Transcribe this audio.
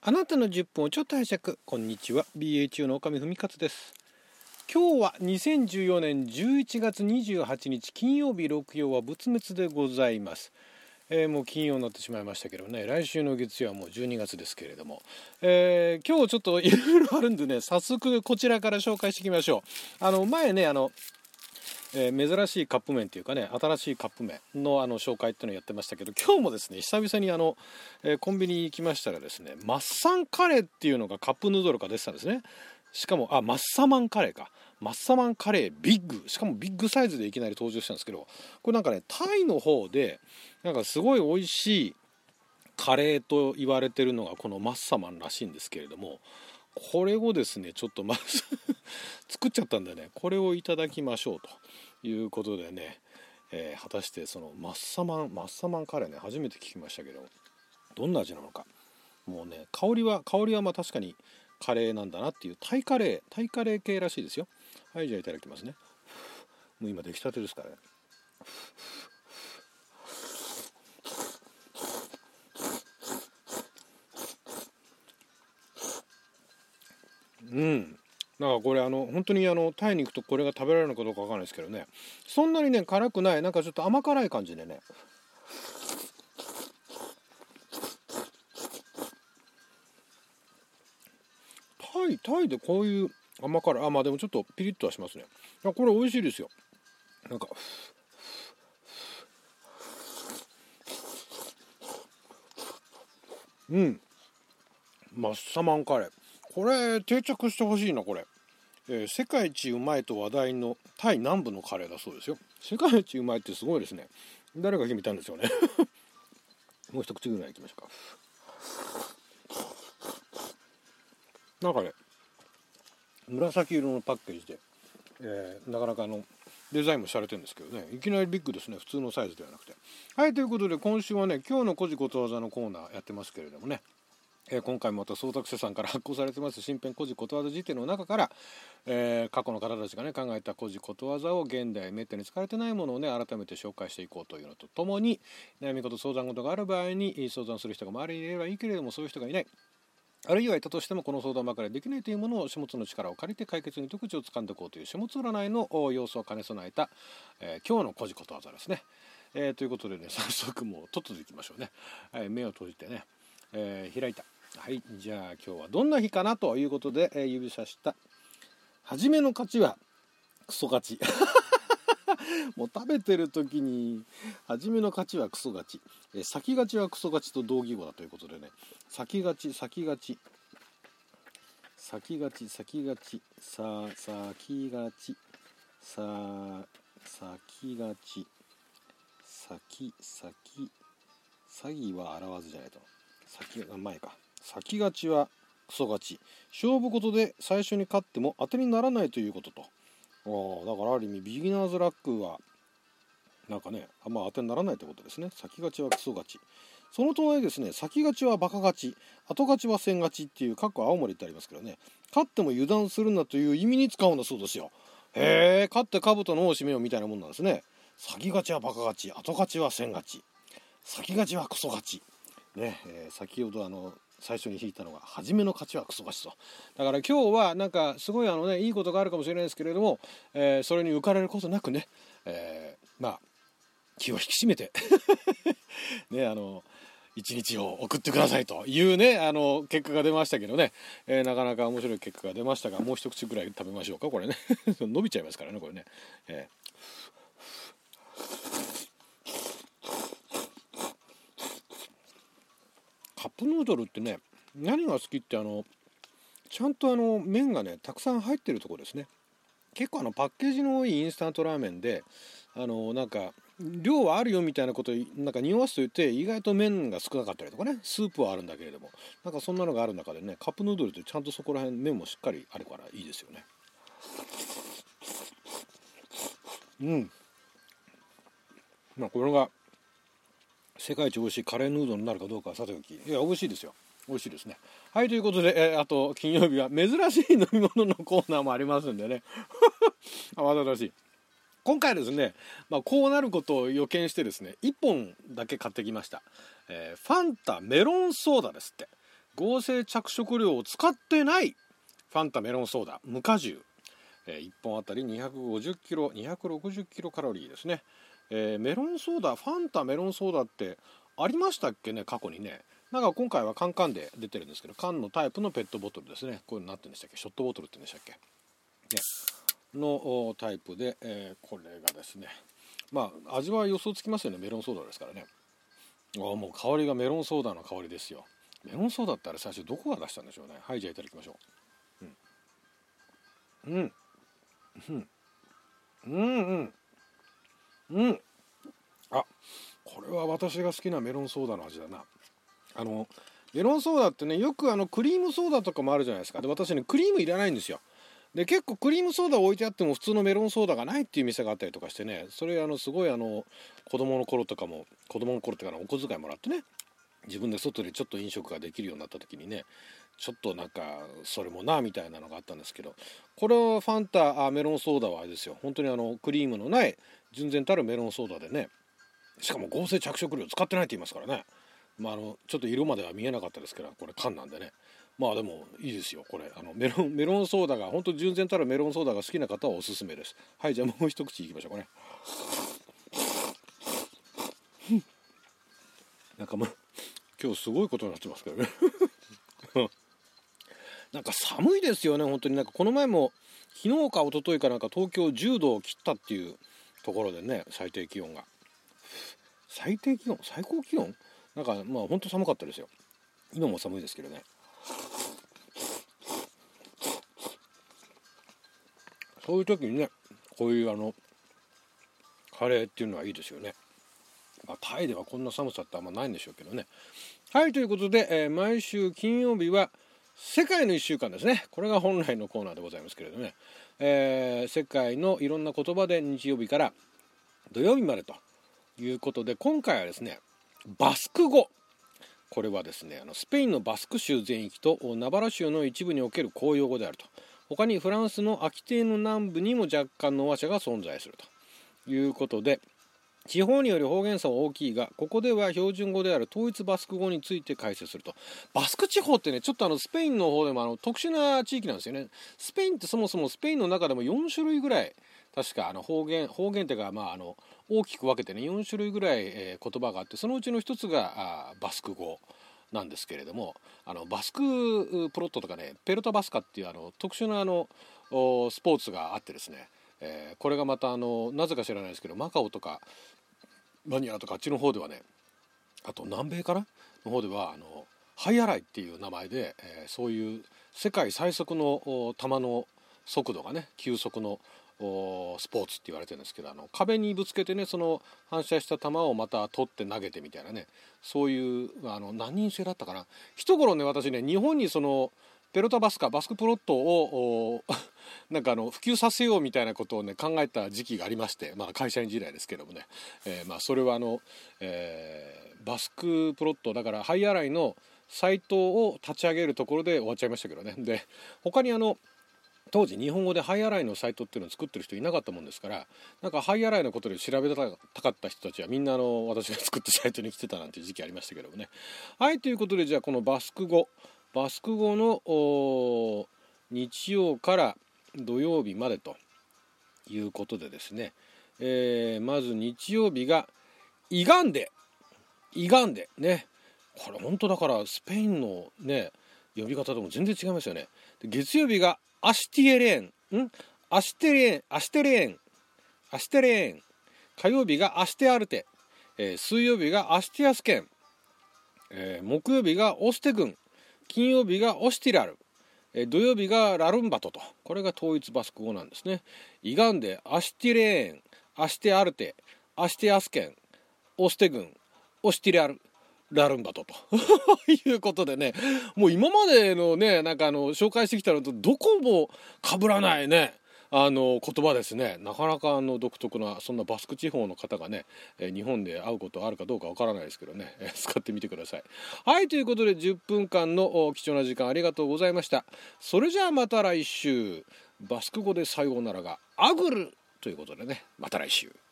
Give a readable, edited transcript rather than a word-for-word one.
あなたの10分をちょっと拝借。こんにちは、 BHU の岡見文勝です。今日は2014年11月28日金曜日、六曜は仏滅でございます。もう金曜になってしまいましたけどね、来週の月曜はもう12月ですけれども、今日ちょっといろいろあるんでね、早速こちらから紹介していきましょう。前ね珍しいカップ麺というかね、新しいカップ麺の紹介っていうのをやってましたけど、今日もですね久々にコンビニに行きましたらですね、マッサンカレーっていうのがカップヌードルが出てたんですね。しかもマッサマンカレーか、マッサマンカレービッグ、しかもビッグサイズでいきなり登場したんですけど、これなんかね、タイの方でなんかすごい美味しいカレーと言われてるのがこのマッサマンらしいんですけれども、これをですねちょっと作っちゃったんでね、これをいただきましょうということでね、果たしてそのマッサマンカレーね、初めて聞きましたけど、どんな味なのか。もうね、香りはまあ確かにカレーなんだなっていう、タイカレー系らしいですよ。はい、じゃあいただきますね。もう今出来たてですからね。なんかこれ本当にタイに行くとこれが食べられるのかどうかわかんないですけどね、そんなにね辛くない、なんかちょっと甘辛い感じでね、タイでこういう甘辛い、まあでもちょっとピリッとはしますね。これ美味しいですよ。なんかマッサマンカレー、これ定着してほしいなこれ。世界一うまいと話題のタイ南部のカレーだそうですよ。世界一うまいってすごいですね。誰が決めたんですよねもう一口ぐらいいきましょうか。なんかね、紫色のパッケージで、なかなかデザインもされてるんですけどね、いきなりビッグですね、普通のサイズではなくて。はい、ということで今週はね、今日の古事ことわざのコーナーやってますけれどもね、今回もまた宗達さんから発行されてます新編古事ことわざ辞典の中から、過去の方たちがね考えた古事ことわざを現代めったに使われてないものをね改めて紹介していこうというのとともに、悩み事相談事がある場合に相談する人が周りにいればいいけれども、そういう人がいない、あるいはいたとしてもこの相談ばかりできないというものを書物の力を借りて解決に糸口を掴んでいこうという書物占いの要素を兼ね備えた、今日の古事ことわざですね。ということでね、早速もうとっとといきましょうね。目を閉じてね、開いた。はい、じゃあ今日はどんな日かなということで、指さした初めの勝ちはクソ勝ちもう食べてる時に初めの勝ちはクソ勝ち、先勝ちはクソ勝ちと同義語だということでね、先勝ちさあ先勝ちさ先詐欺は表わずじゃないと、先が前か、先勝ちはクソ勝ち、勝負事で最初に勝っても当てにならないということと。だからある意味ビギナーズラックはなんかね、あんま当てにならないということですね。先勝ちはクソ勝ち。その隣ですね、先勝ちはバカ勝ち、後勝ちは先勝ちっていう青森ってありますけどね、勝っても油断するなという意味に使うんだそうですよ。勝って兜の尾を締めようみたいなもんなんですね。先勝ちはバカ勝ち、後勝ちは先勝ち、先勝ちはクソ勝ちね。先ほど最初に引いたのが初めの勝ちはクソ勝ちと。だから今日はなんかすごいいいことがあるかもしれないですけれども、それに浮かれることなくね、まあ気を引き締めてね、一日を送ってくださいというね結果が出ましたけどね、なかなか面白い結果が出ましたが、もう一口ぐらい食べましょうかこれね伸びちゃいますからねこれね。カップヌードルってね、何が好きってちゃんと麺がねたくさん入ってるところですね。結構パッケージの多いインスタントラーメンでなんか量はあるよみたいなことなんか匂わすと言って意外と麺が少なかったりとかね、スープはあるんだけれども、なんかそんなのがある中でね、カップヌードルってちゃんとそこら辺麺もしっかりあるからいいですよね。これが世界一美味しいカレーヌードルになるかどうかはさておき、いや美味しいですよ、美味しいですね。はい、ということで、あと金曜日は珍しい飲み物のコーナーもありますんでねわざとらしい。今回ですね、こうなることを予見してですね、1本だけ買ってきました。ファンタメロンソーダですって。 合成着色料を使ってないファンタメロンソーダ無果汁、1本あたり250キロ260キロカロリーですね。メロンソーダ、ファンタメロンソーダってありましたっけね、過去にね。なんか今回はカンで出てるんですけど、缶のタイプのペットボトルですね。こういうのなってるんでしたっけ、ショットボトルって言うんでしたっけ、ね、のタイプで、これがですね、まあ味は予想つきますよね、メロンソーダですからね。もう香りがメロンソーダの香りですよ。メロンソーダってあれ最初どこが出したんでしょうね。はい、じゃあいただきましょう。うんあ、これは私が好きなメロンソーダの味だな。メロンソーダってね、よくクリームソーダとかもあるじゃないですか。で、私ねクリームいらないんですよ。で、結構クリームソーダ置いてあっても普通のメロンソーダがないっていう店があったりとかしてね、それすごい子供の頃っていうかお小遣いもらってね、自分で外でちょっと飲食ができるようになった時にね、ちょっとなんかそれもなみたいなのがあったんですけど、これはファンタメロンソーダはあれですよ、本当にクリームのない純然たるメロンソーダでね、しかも合成着色料使ってないって言いますからね。ちょっと色までは見えなかったですけど、これ缶なんでね、まあでもいいですよ。これメロンソーダが本当純然たるメロンソーダが好きな方はおすすめです。はい、じゃあもう一口いきましょうかね。なんかもう今日すごいことになってますけどねなんか寒いですよね、本当に。なんかこの前も昨日か一昨日かなんか東京10度を切ったっていうところでね、最低気温が最高気温なんかまあ本当寒かったですよ。今も寒いですけどね。そういう時にね、こういうカレーっていうのはいいですよね。タイではこんな寒さってあんまないんでしょうけどね。はい、ということで、毎週金曜日は世界の1週間ですね。これが本来のコーナーでございますけれどね、世界のいろんな言葉で日曜日から土曜日までということで、今回はですね、バスク語。これはですね、スペインのバスク州全域とナバラ州の一部における公用語であると。他にフランスのアキテーヌ南部にも若干の話者が存在するということで、地方により方言差は大きいが、ここでは標準語である統一バスク語について解説すると。バスク地方ってね、ちょっとスペインの方でも特殊な地域なんですよね。スペインってそもそもスペインの中でも4種類ぐらい確か方言っていうか、大きく分けてね4種類ぐらい、言葉があって、そのうちの一つがバスク語なんですけれども、バスクプロットとかね、ペルタバスカっていう特殊なスポーツがあってですね、これがまたなぜか知らないですけど、マカオとかマニラとかあっちの方ではね、あと南米からの方ではハイアライっていう名前で、そういう世界最速の球の速度がね、球速のスポーツって言われてるんですけど、壁にぶつけてね、その反射した球をまた取って投げてみたいなね、そういう何人制だったかな。一頃ね、私ね、日本にそのペロタバスクプロットをなんか普及させようみたいなことをね考えた時期がありまして、会社員時代ですけどもね、それはバスクプロットだからハイアライのサイトを立ち上げるところで終わっちゃいましたけどね。で、他に当時日本語でハイアライのサイトっていうのを作ってる人いなかったもんですから、なんかハイアライのことで調べたかった人たちはみんな私が作ったサイトに来てたなんていう時期ありましたけどもね。はい、ということで、じゃあこのバスク語の日曜から土曜日までということでですね、まず日曜日がイガンデね、これ本当だからスペインのね呼び方とも全然違いますよね。で、月曜日がアシテレーン、火曜日がアシテアルテ、水曜日がアシティアスケン、木曜日がオステ郡、金曜日がオシティラル、土曜日がラルンバトと、これが統一バスク語なんですね。イガンデ、アシティレーン、アシテアルテ、アシティアスケン、オステ郡、オシティラル、ラルンバトということでね、もう今までのね、なんか紹介してきたのとどこも被らないね言葉ですね。なかなか独特な、そんなバスク地方の方がね、日本で会うことあるかどうかわからないですけどね、使ってみてください。はい、ということで10分間の貴重な時間ありがとうございました。それじゃあまた来週、バスク語でさようならがアグルということでね、また来週。